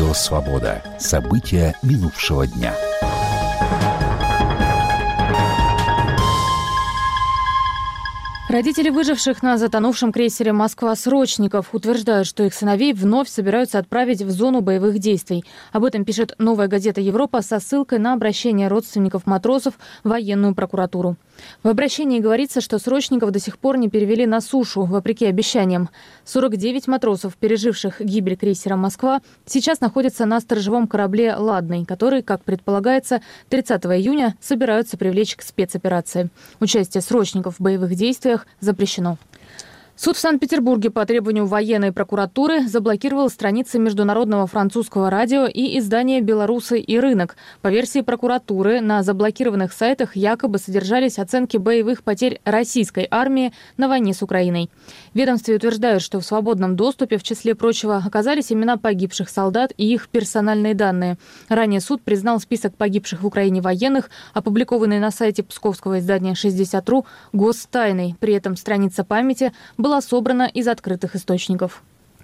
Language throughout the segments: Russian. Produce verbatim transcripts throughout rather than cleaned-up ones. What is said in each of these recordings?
Радио «Свобода». События минувшего дня. Родители выживших на затонувшем крейсере «Москва-Срочников» утверждают, что их сыновей вновь собираются отправить в зону боевых действий. Об этом пишет «Новая газета Европа» со ссылкой на обращение родственников матросов в военную прокуратуру. В обращении говорится, что Срочников до сих пор не перевели на сушу, вопреки обещаниям. сорок девять матросов, переживших гибель крейсера «Москва», сейчас находятся на сторожевом корабле «Ладный», который, как предполагается, тридцатого июня собираются привлечь к спецоперации. Участие Срочников в боевых действиях запрещено. Суд в Санкт-Петербурге по требованию военной прокуратуры заблокировал страницы Международного французского радио и издания «Белорусы и рынок». По версии прокуратуры, на заблокированных сайтах якобы содержались оценки боевых потерь российской армии на войне с Украиной. В ведомстве утверждают, что в свободном доступе, в числе прочего, оказались имена погибших солдат и их персональные данные. Ранее суд признал список погибших в Украине военных, опубликованный на сайте псковского издания шестьдесят точка ру, гостайной. При этом страница памяти была была собрана из открытых источников.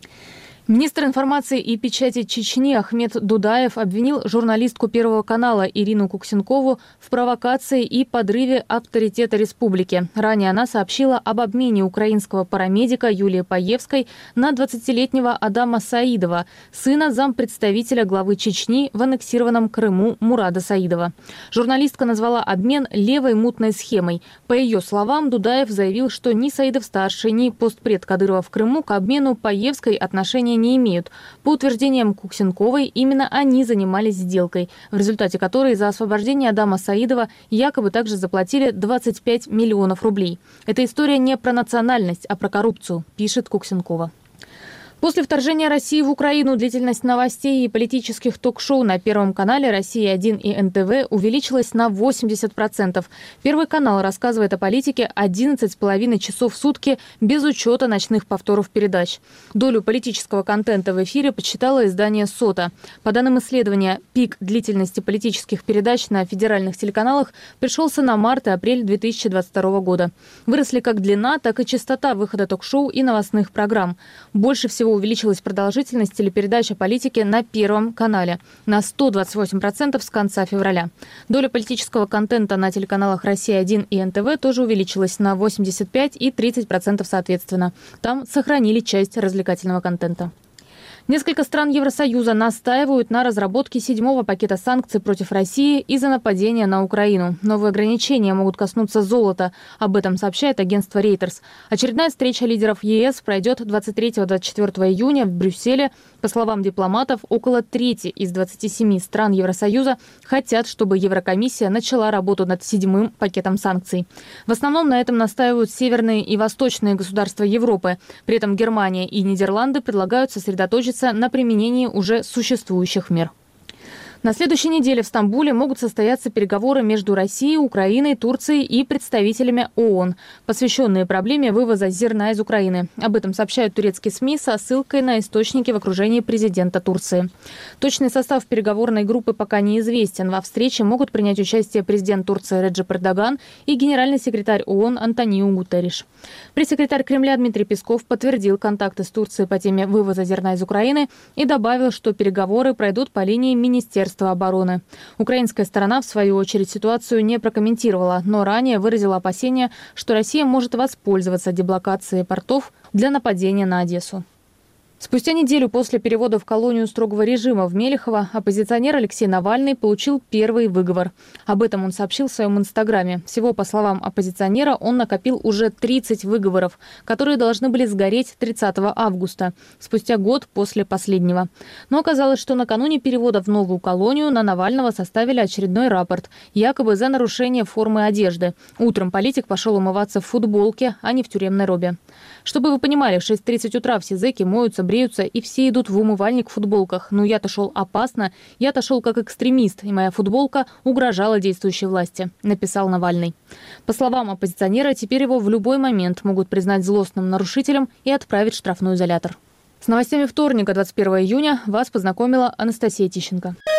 Министр информации и печати Чечни Ахмед Дудаев обвинил журналистку Первого канала Ирину Куксенкову в провокации и подрыве авторитета республики. Ранее она сообщила об обмене украинского парамедика Юлии Паевской на двадцатилетнего Адама Саидова, сына зампредставителя главы Чечни в аннексированном Крыму Мурада Саидова. Журналистка назвала обмен левой мутной схемой. По ее словам, Дудаев заявил, что ни Саидов-старший, ни постпред Кадырова в Крыму к обмену Паевской отношения не имеют. По утверждениям Куксенковой, именно они занимались сделкой, в результате которой за освобождение Адама Саидова якобы также заплатили двадцать пять миллионов рублей. Эта история не про национальность, а про коррупцию, пишет Куксенкова. После вторжения России в Украину длительность новостей и политических ток-шоу на Первом канале «Россия один» и эн тэ вэ увеличилась на восемьдесят процентов. Первый канал рассказывает о политике одиннадцать с половиной часов в сутки без учета ночных повторов передач. Долю политического контента в эфире подсчитало издание «Сота». По данным исследования, пик длительности политических передач на федеральных телеканалах пришелся на март и апрель две тысячи двадцать второго года. Выросли как длина, так и частота выхода ток-шоу и новостных программ. Больше всего увеличилась продолжительность телепередач о политике на Первом канале на сто двадцать восемь процентов с конца февраля. Доля политического контента на телеканалах «Россия один» и эн тэ вэ тоже увеличилась на восемьдесят пять и тридцать процентов соответственно. Там сохранили часть развлекательного контента. Несколько стран Евросоюза настаивают на разработке седьмого пакета санкций против России из-за нападения на Украину. Новые ограничения могут коснуться золота. Об этом сообщает агентство Reuters. Очередная встреча лидеров е эс пройдет двадцать третьего — двадцать четвёртого июня в Брюсселе. По словам дипломатов, около трети из двадцати семи стран Евросоюза хотят, чтобы Еврокомиссия начала работу над седьмым пакетом санкций. В основном на этом настаивают северные и восточные государства Европы. При этом Германия и Нидерланды предлагают сосредоточиться на применении уже существующих мер. На следующей неделе в Стамбуле могут состояться переговоры между Россией, Украиной, Турцией и представителями ООН, посвященные проблеме вывоза зерна из Украины. Об этом сообщают турецкие СМИ со ссылкой на источники в окружении президента Турции. Точный состав переговорной группы пока неизвестен. Во встрече могут принять участие президент Турции Реджеп Эрдоган и генеральный секретарь ООН Антониу Гутерриш. Пресс-секретарь Кремля Дмитрий Песков подтвердил контакты с Турцией по теме вывоза зерна из Украины и добавил, что переговоры пройдут по линии Министерства обороны. Украинская сторона, в свою очередь, ситуацию не прокомментировала, но ранее выразила опасения, что Россия может воспользоваться деблокацией портов для нападения на Одессу. Спустя неделю после перевода в колонию строгого режима в Мелехово оппозиционер Алексей Навальный получил первый выговор. Об этом он сообщил в своем инстаграме. Всего, по словам оппозиционера, он накопил уже тридцать выговоров, которые должны были сгореть тридцатого августа, спустя год после последнего. Но оказалось, что накануне перевода в новую колонию на Навального составили очередной рапорт, якобы за нарушение формы одежды. Утром политик пошел умываться в футболке, а не в тюремной робе. Чтобы вы понимали, в шесть тридцать утра все зэки моются, бреются и все идут в умывальник в футболках. Но я-то шел опасно, я-то шел как экстремист, и моя футболка угрожала действующей власти, написал Навальный. По словам оппозиционера, теперь его в любой момент могут признать злостным нарушителем и отправить в штрафной изолятор. С новостями вторника, двадцать первого июня, вас познакомила Анастасия Тищенко.